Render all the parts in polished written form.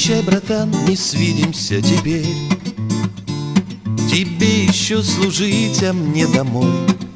Прощай, братан, не свидимся теперь. Тебе еще служить, а мне домой.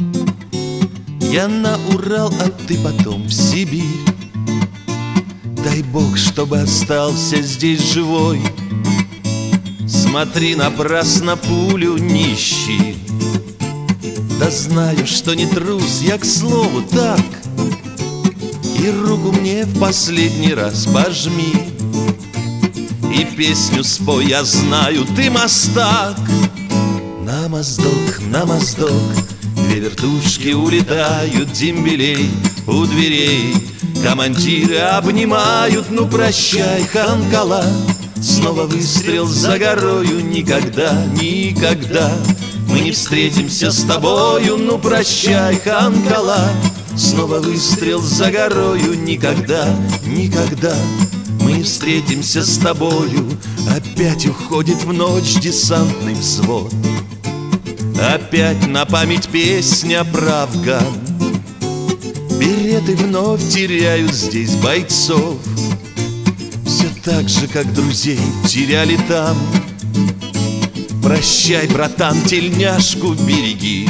Я на Урал, а ты потом в Сибирь. Дай Бог, чтобы остался здесь живой. Смотри, напрасно пулю не ищи. Да знаю, что не трус, я к слову так. И руку мне в последний раз пожми. И песню спой, я знаю, ты мастак. На моздок, две вертушки улетают, дембелей у дверей. Командиры обнимают, ну прощай, Ханкала. Снова выстрел за горою, никогда, никогда мы не встретимся с тобою, ну прощай, Ханкала. Снова выстрел за горою, никогда, никогда мы не встретимся с тобою. Опять уходит в ночь десантный взвод. Опять на память песня про Афган. Береты вновь теряют здесь бойцов. Все так же, как друзей теряли там. Прощай, братан, тельняшку береги.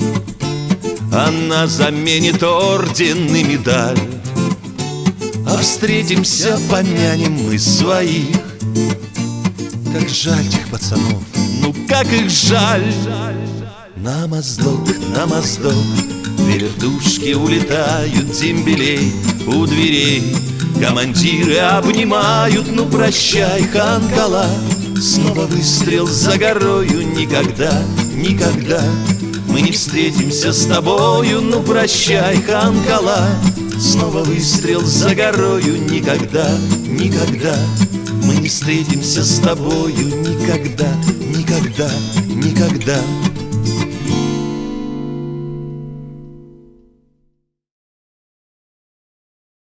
Она заменит орден и медаль. А встретимся, помянем мы своих. Как жаль тех пацанов, ну как их жаль. На моздок, две вертушки улетают, дембелей у дверей. Командиры обнимают, ну прощай, Ханкала. Снова выстрел за горою, никогда, никогда мы не встретимся с тобою, ну прощай, Ханкала. Снова выстрел за горою, никогда, никогда мы не встретимся с тобою, никогда, никогда, никогда.